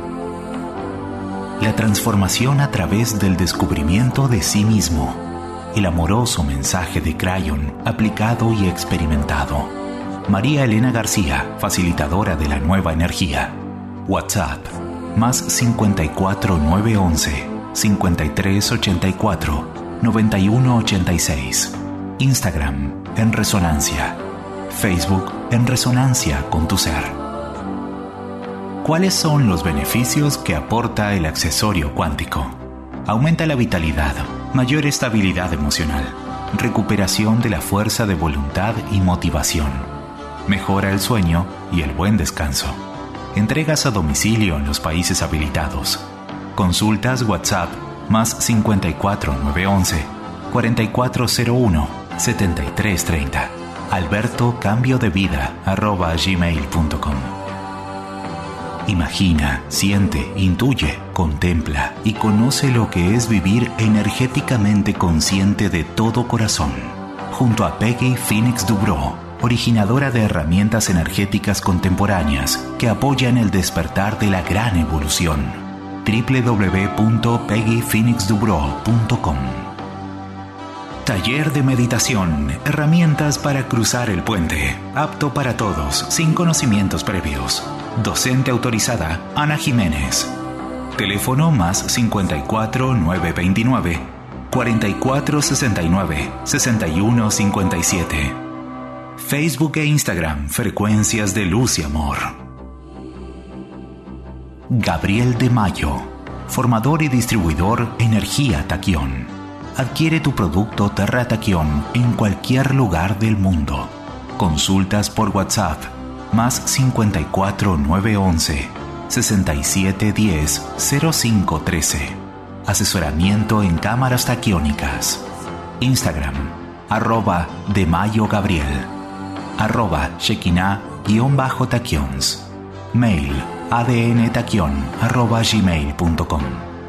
La transformación a través del descubrimiento de sí mismo. El amoroso mensaje de Crayon, aplicado y experimentado. María Elena García, facilitadora de la nueva energía. WhatsApp, más cincuenta y cuatro, novecientos once, cincuenta y tres ochenta y cuatro, noventa y uno ochenta y seis. Instagram, En Resonancia. Facebook, En Resonancia con tu ser. ¿Cuáles son los beneficios que aporta el accesorio cuántico? Aumenta la vitalidad, mayor estabilidad emocional, recuperación de la fuerza de voluntad y motivación, mejora el sueño y el buen descanso. Entregas a domicilio en los países habilitados. Consultas WhatsApp más cincuenta y cuatro, novecientos once, cuarenta y cuatro cero uno, setenta y tres treinta. Alberto Cambio de Vida arroba gmail punto com. Imagina, siente, intuye, contempla y conoce lo que es vivir energéticamente consciente de todo corazón. Junto a Peggy Phoenix Dubrow, originadora de herramientas energéticas contemporáneas que apoyan el despertar de la gran evolución. doble u doble u doble u punto peggy phoenix dubrow punto com. Taller de meditación, herramientas para cruzar el puente, apto para todos, sin conocimientos previos. Docente autorizada, Ana Jiménez. Teléfono más cincuenta y cuatro nueve veintinueve, cuarenta y cuatro sesenta y nueve, sesenta y uno cincuenta y siete. Facebook e Instagram, Frecuencias de Luz y Amor. Gabriel de Mayo, formador y distribuidor Energía Taquión. Adquiere tu producto Terra Taquión en cualquier lugar del mundo. Consultas por WhatsApp más cincuenta y cuatro nueve once, sesenta y siete diez, cero cinco trece. Asesoramiento en cámaras taquiónicas. Instagram, arroba de Mayo Gabriel, arroba Shekinah guión bajo taquions. Mail, adntaquion arroba gmail punto com.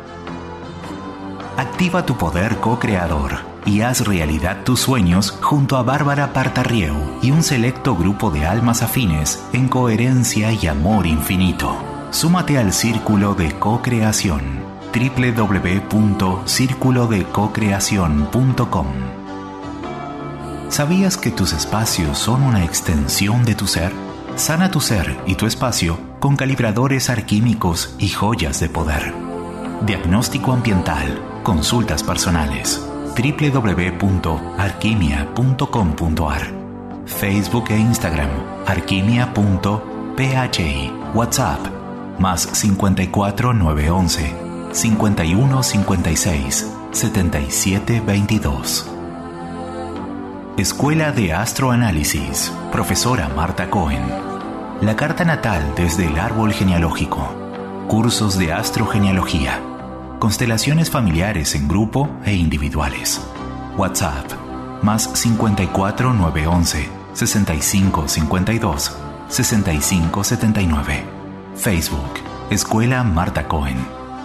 Activa tu poder co-creador y haz realidad tus sueños junto a Bárbara Partarrieu y un selecto grupo de almas afines en coherencia y amor infinito. Súmate al Círculo de Co-Creación. doble u doble u doble u punto círculo de co creación punto com. ¿Sabías que tus espacios son una extensión de tu ser? Sana tu ser y tu espacio con calibradores alquímicos y joyas de poder. Diagnóstico ambiental, consultas personales. doble u doble u doble u punto alquimia punto com punto a r. Facebook e Instagram, alquimia punto p h i. WhatsApp, más cincuenta y cuatro nueve once, cincuenta y uno cincuenta y seis, setenta y siete veintidós. Escuela de Astroanálisis, profesora Marta Cohen. La carta natal desde el árbol genealógico. Cursos de astrogenealogía. Constelaciones familiares en grupo e individuales. WhatsApp, más cincuenta y cuatro nueve once, sesenta y cinco cincuenta y dos, sesenta y cinco setenta y nueve. Facebook, Escuela Marta Cohen.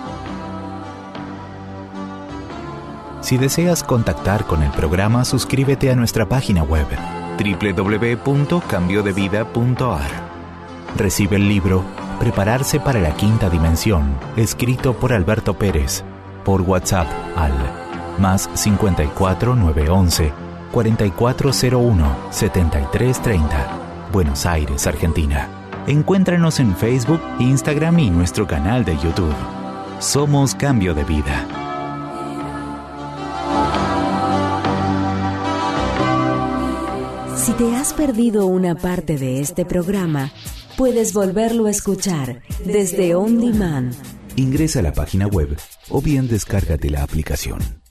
Si deseas contactar con el programa, suscríbete a nuestra página web doble u doble u doble u punto cambio de vida punto a r. Recibe el libro Prepararse para la Quinta Dimensión, escrito por Alberto Pérez, por WhatsApp al más cincuenta y cuatro nueve once, cuarenta y cuatro cero uno, setenta y tres treinta, Buenos Aires, Argentina. Encuéntranos en Facebook, Instagram y nuestro canal de YouTube. Somos Cambio de Vida. Si te has perdido una parte de este programa, puedes volverlo a escuchar desde On Demand. Ingresa a la página web o bien descárgate la aplicación.